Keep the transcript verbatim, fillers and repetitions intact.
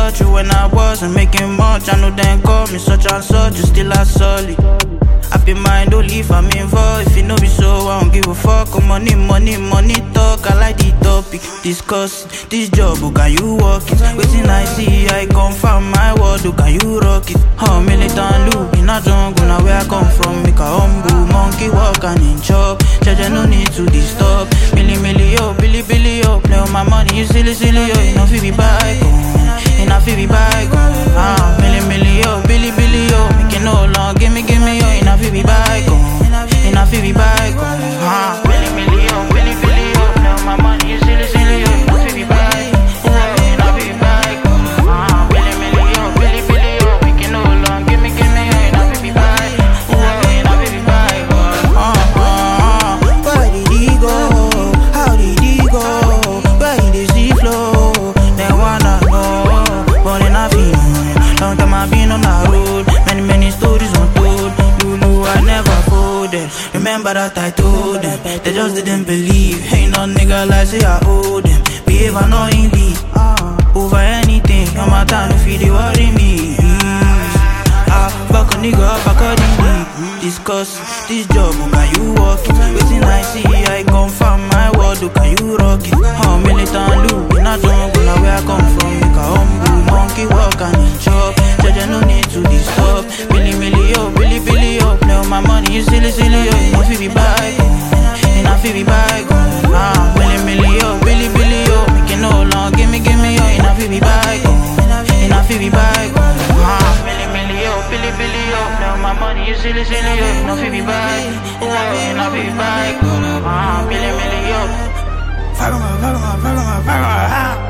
touch you when I wasn't making much. I know then call me such and such, you still a solid. Happy mind only if I'm involved. If you know me so, I don't give a fuck. Oh, money, money, money talk. I like the topic. Discuss this job, oh, can you work it? Waiting I see, I confirm my word, oh, can you rock it? Oh, militant loop in a jungle, now where I come from. Make a humble monkey walk and in chop. Judge, no need to disturb. Milli, milli, yo, billy, billy, yo. Play on my money, you silly, silly, yo. You know, feel me back, oh. You know, feel me back, oh. Ah, milli, milli, yo, billy, billy, yo. Make it no long, give me, give me, yo. You know, feel me back, oh. You know, feel me back, oh. Ah, milli, milli, yo, billy, billy, yo. Play on my money, you silly, silly, yo. You know, feel me back, oh. You know, feel me back, oh. Ah, milli, milli, yo, billy, billy, yo. Make it no long, give me, give me, yo. You know, feel me back, oh. You know, feel me back, oh. Ah, ah, where did he go? How did he go? Where did he see flow? They wanna know, but they not feel. Long time I've been on the road, many, many stories untold. Lulu, I never folded. Remember that I told them, they just didn't believe. Ain't no nigga like say I owe them. Behave annoyingly, over anything. On my time if you worry me. Ah, fuck a nigga up accordingly. Discuss this job, oh, can you walk it? Waiting I see, I confirm my word, oh, can you rock it? Oh, militant loop in a jungle, now where I come from. Make a humble monkey walk and in chop. Judge, no need to disturb. Billy, milli, yo, billy, billy, yo. Play on my money, you silly, silly, yo. You know, feel me back, oh. You know, feel me back, oh. Ah, milli, milli, yo, billy, billy, yo. Make it no long, give me, give me, yo. You know, feel me back, oh. You know, feel me back, oh. Ah, milli, milli, yo, billy, billy, yo. Play on my money, you silly, silly, yo. You know, feel me back, oh. You know, feel me back, oh. Ah, milli, milli, yo. Follow me, follow me, follow me, follow me, ah.